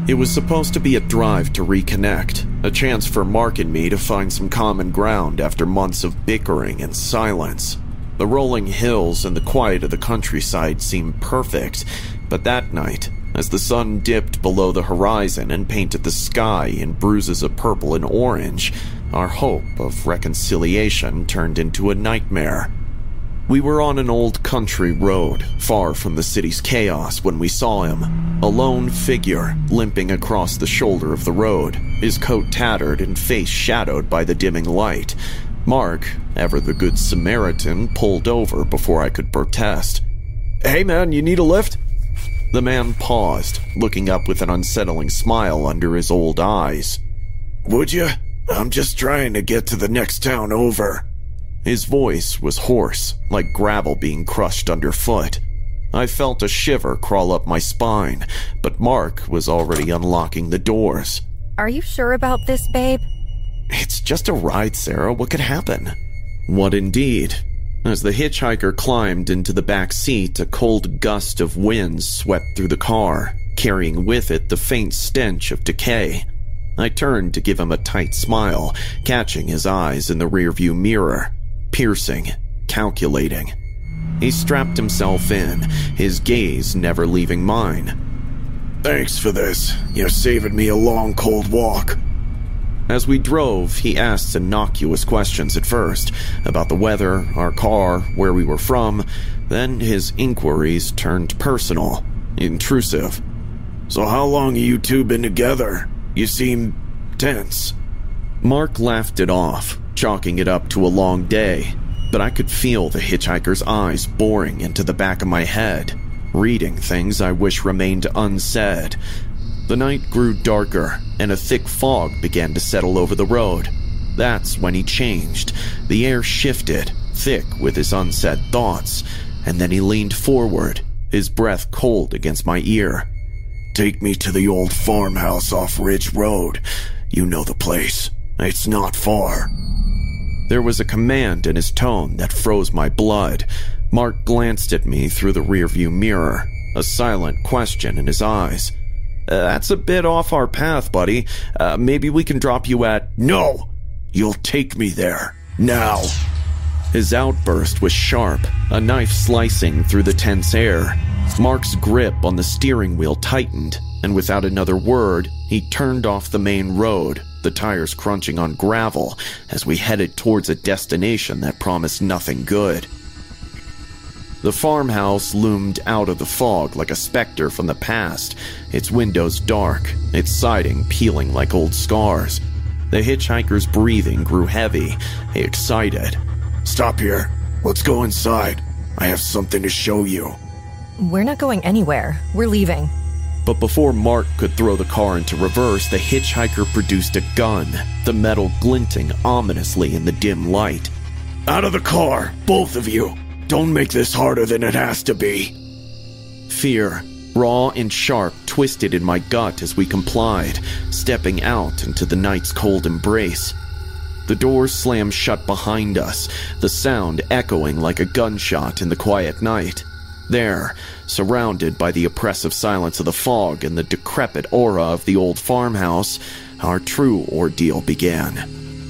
It was supposed to be a drive to reconnect, a chance for Mark and me to find some common ground after months of bickering and silence. The rolling hills and the quiet of the countryside seemed perfect, but that night, as the sun dipped below the horizon and painted the sky in bruises of purple and orange, our hope of reconciliation turned into a nightmare. We were on an old country road, far from the city's chaos, when we saw him, a lone figure limping across the shoulder of the road, his coat tattered and face shadowed by the dimming light. Mark, ever the good Samaritan, pulled over before I could protest. "Hey man, you need a lift?" The man paused, looking up with an unsettling smile under his old eyes. "Would you? I'm just trying to get to the next town over." His voice was hoarse, like gravel being crushed underfoot. I felt a shiver crawl up my spine, but Mark was already unlocking the doors. "Are you sure about this, babe?" "It's just a ride, Sarah. What could happen?" What indeed? As the hitchhiker climbed into the back seat, a cold gust of wind swept through the car, carrying with it the faint stench of decay. I turned to give him a tight smile, catching his eyes in the rearview mirror. Piercing, calculating. He strapped himself in, his gaze never leaving mine. "Thanks for this. You're saving me a long, cold walk." As we drove, he asked innocuous questions at first, about the weather, our car, where we were from. Then his inquiries turned personal, intrusive. "So how long have you two been together? You seem tense." Mark laughed it off, chalking it up to a long day, but I could feel the hitchhiker's eyes boring into the back of my head, reading things I wish remained unsaid. The night grew darker, and a thick fog began to settle over the road. That's when he changed. The air shifted, thick with his unsaid thoughts, and then he leaned forward, his breath cold against my ear. "Take me to the old farmhouse off Ridge Road. You know the place. It's not far." There was a command in his tone that froze my blood. Mark glanced at me through the rearview mirror, a silent question in his eyes. "That's a bit off our path, buddy. Maybe we can drop you at—" "No! You'll take me there. Now!" His outburst was sharp, a knife slicing through the tense air. Mark's grip on the steering wheel tightened, and without another word, he turned off the main road, the tires crunching on gravel as we headed towards a destination that promised nothing good. The farmhouse loomed out of the fog like a specter from the past, its windows dark, its siding peeling like old scars. The hitchhiker's breathing grew heavy, excited. "Stop here. Let's go inside. I have something to show you." "We're not going anywhere. We're leaving." But before Mark could throw the car into reverse, the hitchhiker produced a gun, the metal glinting ominously in the dim light. "Out of the car, both of you! Don't make this harder than it has to be." Fear, raw and sharp, twisted in my gut as we complied, stepping out into the night's cold embrace. The doors slammed shut behind us, the sound echoing like a gunshot in the quiet night. There, surrounded by the oppressive silence of the fog and the decrepit aura of the old farmhouse, our true ordeal began.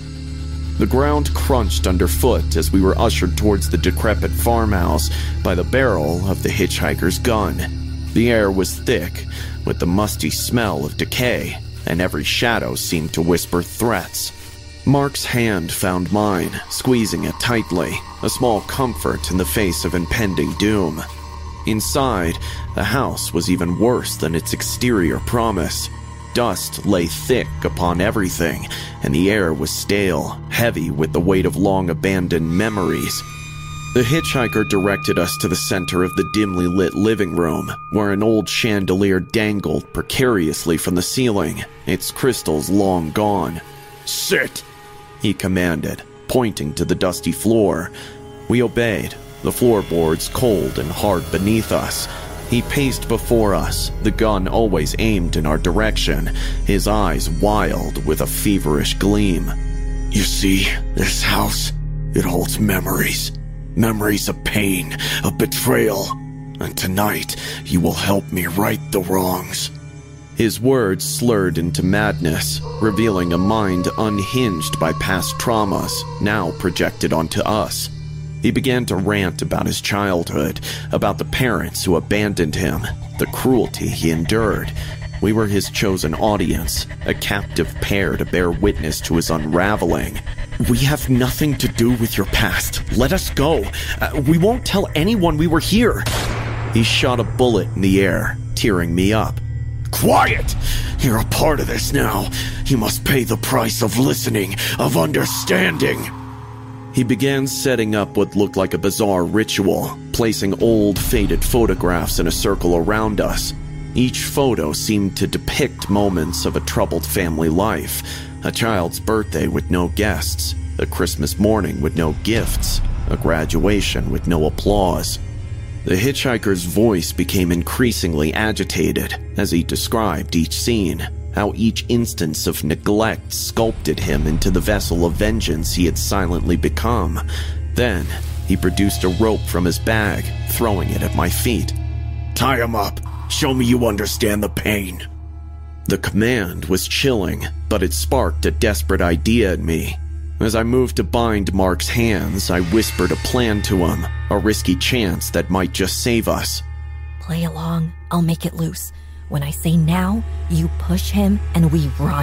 The ground crunched underfoot as we were ushered towards the decrepit farmhouse by the barrel of the hitchhiker's gun. The air was thick, with the musty smell of decay, and every shadow seemed to whisper threats. Mark's hand found mine, squeezing it tightly, a small comfort in the face of impending doom. Inside, the house was even worse than its exterior promised. Dust lay thick upon everything, and the air was stale, heavy with the weight of long-abandoned memories. The hitchhiker directed us to the center of the dimly lit living room, where an old chandelier dangled precariously from the ceiling, its crystals long gone. "Sit!" he commanded, pointing to the dusty floor. We obeyed, the floorboards cold and hard beneath us. He paced before us, the gun always aimed in our direction, his eyes wild with a feverish gleam. "You see, this house, it holds memories. Memories of pain, of betrayal. And tonight, you will help me right the wrongs." His words slurred into madness, revealing a mind unhinged by past traumas, now projected onto us. He began to rant about his childhood, about the parents who abandoned him, the cruelty he endured. We were his chosen audience, a captive pair to bear witness to his unraveling. "We have nothing to do with your past. Let us go. We won't tell anyone we were here." He shot a bullet in the air, tearing me up. "Quiet! You're a part of this now. You must pay the price of listening, of understanding." He began setting up what looked like a bizarre ritual, placing old, faded photographs in a circle around us. Each photo seemed to depict moments of a troubled family life, a child's birthday with no guests, a Christmas morning with no gifts, a graduation with no applause. The hitchhiker's voice became increasingly agitated as he described each scene, how each instance of neglect sculpted him into the vessel of vengeance he had silently become. Then, he produced a rope from his bag, throwing it at my feet. "Tie him up. Show me you understand the pain." The command was chilling, but it sparked a desperate idea in me. As I moved to bind Mark's hands, I whispered a plan to him, a risky chance that might just save us. Play along. I'll make it loose. When I say now, you push him and we run.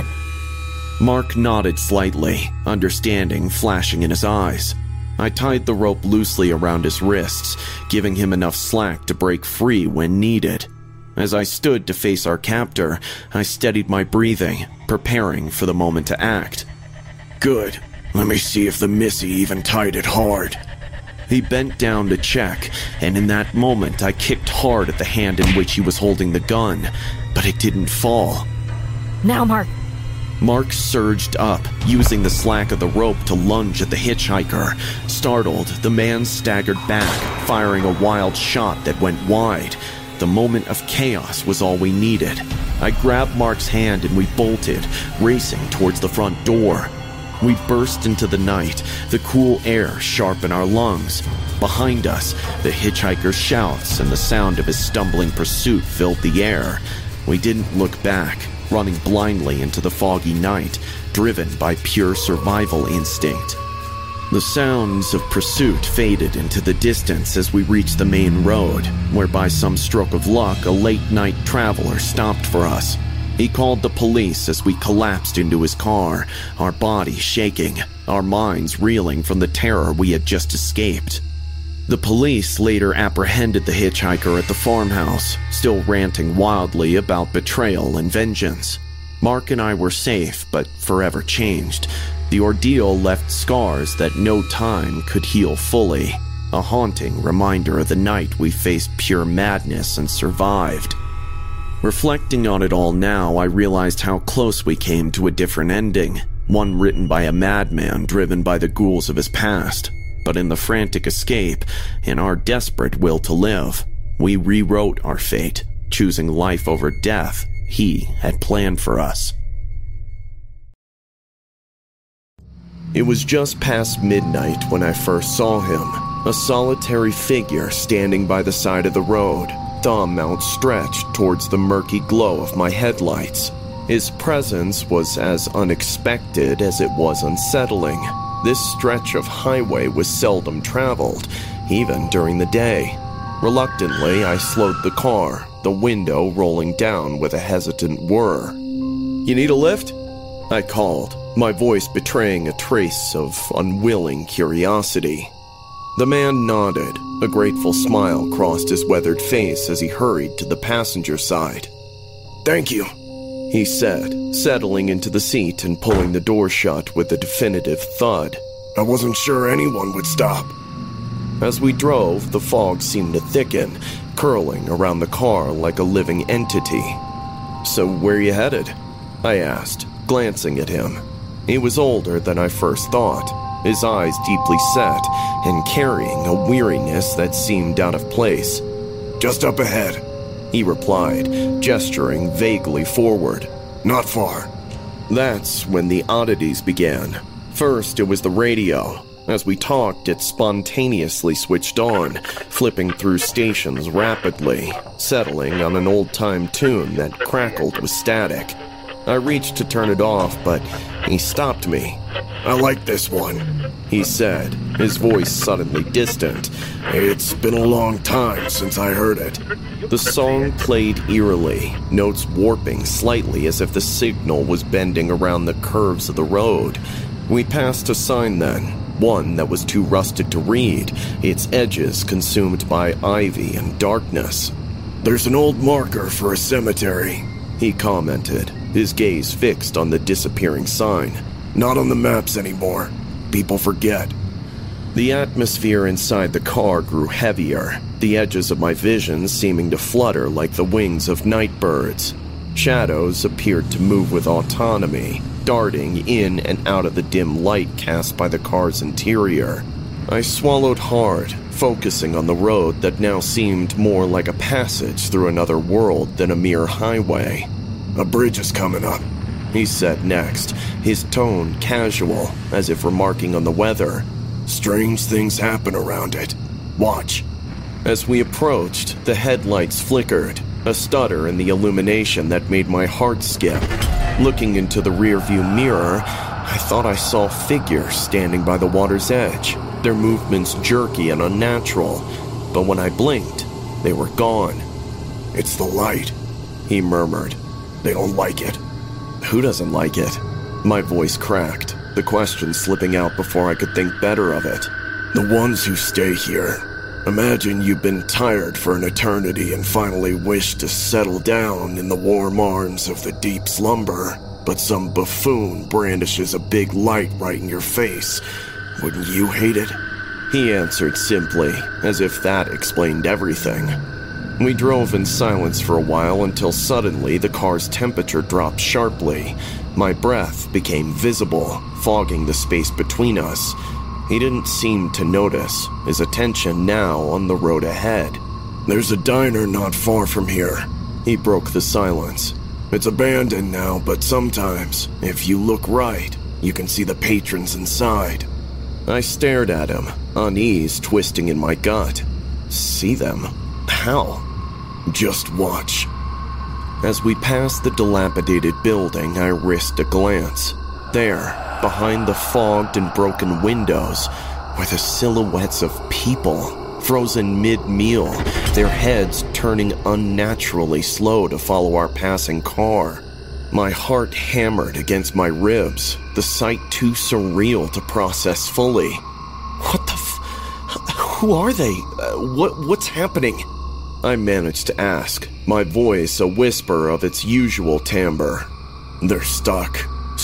Mark nodded slightly, understanding flashing in his eyes. I tied the rope loosely around his wrists, giving him enough slack to break free when needed. As I stood to face our captor, I steadied my breathing, preparing for the moment to act. "Good. Let me see if the missy even tied it hard." He bent down to check, and in that moment I kicked hard at the hand in which he was holding the gun, but it didn't fall. "Now, Mark." Mark surged up, using the slack of the rope to lunge at the hitchhiker. Startled, the man staggered back, firing a wild shot that went wide. The moment of chaos was all we needed. I grabbed Mark's hand and we bolted, racing towards the front door. We burst into the night, the cool air sharp in our lungs. Behind us, the hitchhiker's shouts and the sound of his stumbling pursuit filled the air. We didn't look back, running blindly into the foggy night, driven by pure survival instinct. The sounds of pursuit faded into the distance as we reached the main road, where by some stroke of luck a late-night traveler stopped for us. He called the police as we collapsed into his car, our bodies shaking, our minds reeling from the terror we had just escaped. The police later apprehended the hitchhiker at the farmhouse, still ranting wildly about betrayal and vengeance. Mark and I were safe, but forever changed. The ordeal left scars that no time could heal fully, a haunting reminder of the night we faced pure madness and survived. Reflecting on it all now, I realized how close we came to a different ending, one written by a madman driven by the ghouls of his past. But in the frantic escape, in our desperate will to live, we rewrote our fate, choosing life over death he had planned for us. It was just past midnight when I first saw him, a solitary figure standing by the side of the road, thumb outstretched towards the murky glow of my headlights. His presence was as unexpected as it was unsettling. This stretch of highway was seldom traveled, even during the day. Reluctantly, I slowed the car, the window rolling down with a hesitant whir. "You need a lift?" I called, my voice betraying a trace of unwilling curiosity. The man nodded. A grateful smile crossed his weathered face as he hurried to the passenger side. "Thank you," he said, settling into the seat and pulling the door shut with a definitive thud. "I wasn't sure anyone would stop." As we drove, the fog seemed to thicken, curling around the car like a living entity. "So where are you headed?" I asked, glancing at him. He was older than I first thought, his eyes deeply set and carrying a weariness that seemed out of place. "Just up ahead," he replied, gesturing vaguely forward. "Not far." That's when the oddities began. First, it was the radio. As we talked, it spontaneously switched on, flipping through stations rapidly, settling on an old-time tune that crackled with static. I reached to turn it off, but he stopped me. "I like this one," he said, his voice suddenly distant. "It's been a long time since I heard it." The song played eerily, notes warping slightly as if the signal was bending around the curves of the road. We passed a sign then, one that was too rusted to read, its edges consumed by ivy and darkness. "There's an old marker for a cemetery," he commented, his gaze fixed on the disappearing sign. "Not on the maps anymore. People forget." The atmosphere inside the car grew heavier, the edges of my vision seeming to flutter like the wings of night birds. Shadows appeared to move with autonomy, darting in and out of the dim light cast by the car's interior. I swallowed hard, focusing on the road that now seemed more like a passage through another world than a mere highway. "A bridge is coming up," he said next, his tone casual, as if remarking on the weather. "Strange things happen around it. Watch." As we approached, the headlights flickered, a stutter in the illumination that made my heart skip. Looking into the rearview mirror, I thought I saw figures standing by the water's edge, their movements jerky and unnatural, but when I blinked, they were gone. "It's the light," he murmured. "They don't like it." "Who doesn't like it?" My voice cracked, the question slipping out before I could think better of it. "The ones who stay here. Imagine you've been tired for an eternity and finally wish to settle down in the warm arms of the deep slumber, but some buffoon brandishes a big light right in your face. Wouldn't you hate it?" He answered simply, as if that explained everything. We drove in silence for a while until suddenly the car's temperature dropped sharply. My breath became visible, fogging the space between us. He didn't seem to notice, his attention now on the road ahead. "There's a diner not far from here." He broke the silence. "It's abandoned now, but sometimes, if you look right, you can see the patrons inside." I stared at him, unease twisting in my gut. See them? How? "Just watch." As we passed the dilapidated building, I risked a glance. There, behind the fogged and broken windows, were the silhouettes of people, frozen mid-meal, their heads turning unnaturally slow to follow our passing car. My heart hammered against my ribs, the sight too surreal to process fully. What the who are they? What's happening? I managed to ask, my voice a whisper of its usual timbre. "They're stuck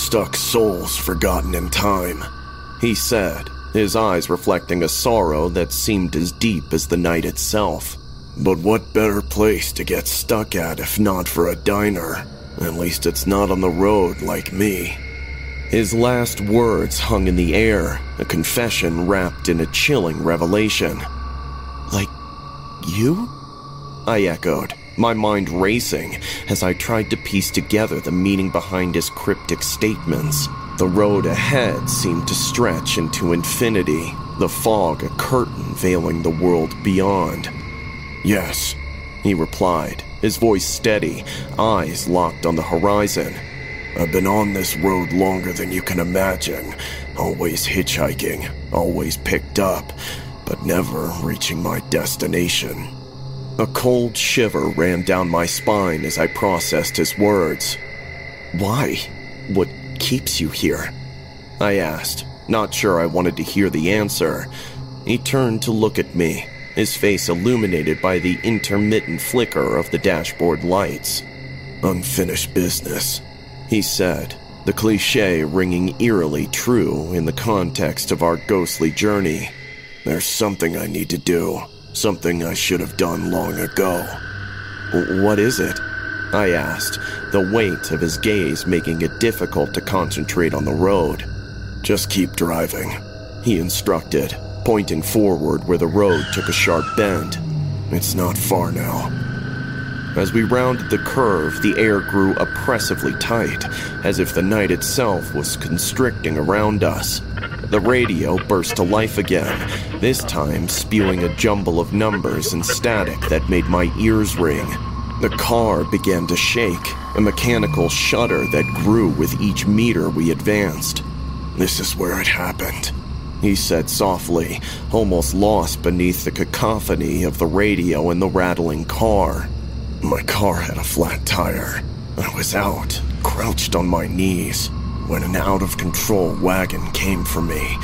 souls forgotten in time," he said, his eyes reflecting a sorrow that seemed as deep as the night itself. "But what better place to get stuck at if not for a diner? At least it's not on the road like me." His last words hung in the air, a confession wrapped in a chilling revelation. "Like you?" I echoed, my mind racing as I tried to piece together the meaning behind his cryptic statements. The road ahead seemed to stretch into infinity, the fog a curtain veiling the world beyond. "Yes," he replied, his voice steady, eyes locked on the horizon. "I've been on this road longer than you can imagine, always hitchhiking, always picked up, but never reaching my destination." A cold shiver ran down my spine as I processed his words. "Why? What keeps you here?" I asked, not sure I wanted to hear the answer. He turned to look at me, his face illuminated by the intermittent flicker of the dashboard lights. "Unfinished business," he said, the cliché ringing eerily true in the context of our ghostly journey. "There's something I need to do. Something I should have done long ago." "What is it?" I asked, the weight of his gaze making it difficult to concentrate on the road. "Just keep driving," he instructed, pointing forward where the road took a sharp bend. "It's not far now." As we rounded the curve, the air grew oppressively tight, as if the night itself was constricting around us. The radio burst to life again, this time spewing a jumble of numbers and static that made my ears ring. The car began to shake, a mechanical shudder that grew with each meter we advanced. "This is where it happened," he said softly, almost lost beneath the cacophony of the radio and the rattling car. "My car had a flat tire. I was out, crouched on my knees, when an out-of-control wagon came for me,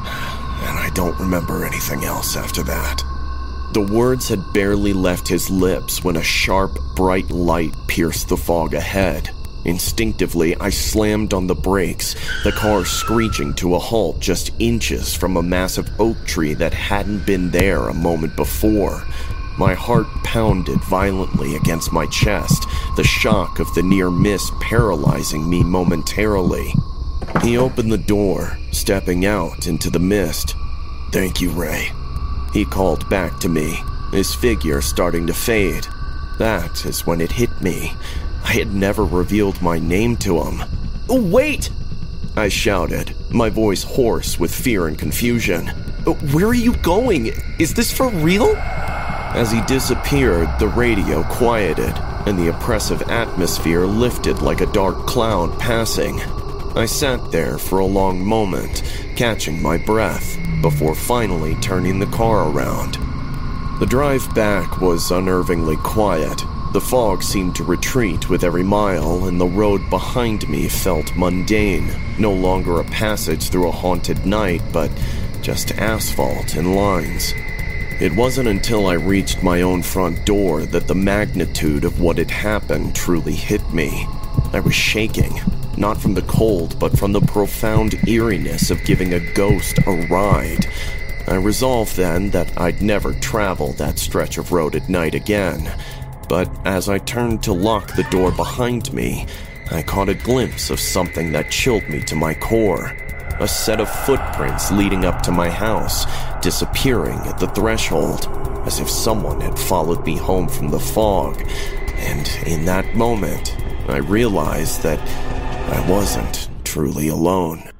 and I don't remember anything else after that." The words had barely left his lips when a sharp, bright light pierced the fog ahead. Instinctively, I slammed on the brakes, the car screeching to a halt just inches from a massive oak tree that hadn't been there a moment before. My heart pounded violently against my chest, the shock of the near miss paralyzing me momentarily. He opened the door, stepping out into the mist. "Thank you, Ray," he called back to me, his figure starting to fade. That is when it hit me. I had never revealed my name to him. "Wait!" I shouted, my voice hoarse with fear and confusion. "Where are you going? Is this for real?" As he disappeared, the radio quieted, and the oppressive atmosphere lifted like a dark cloud passing. I sat there for a long moment, catching my breath, before finally turning the car around. The drive back was unnervingly quiet. The fog seemed to retreat with every mile, and the road behind me felt mundane, no longer a passage through a haunted night, but just asphalt and lines. It wasn't until I reached my own front door that the magnitude of what had happened truly hit me. I was shaking, not from the cold, but from the profound eeriness of giving a ghost a ride. I resolved then that I'd never travel that stretch of road at night again. But as I turned to lock the door behind me, I caught a glimpse of something that chilled me to my core. A set of footprints leading up to my house, disappearing at the threshold, as if someone had followed me home from the fog. And in that moment, I realized that I wasn't truly alone.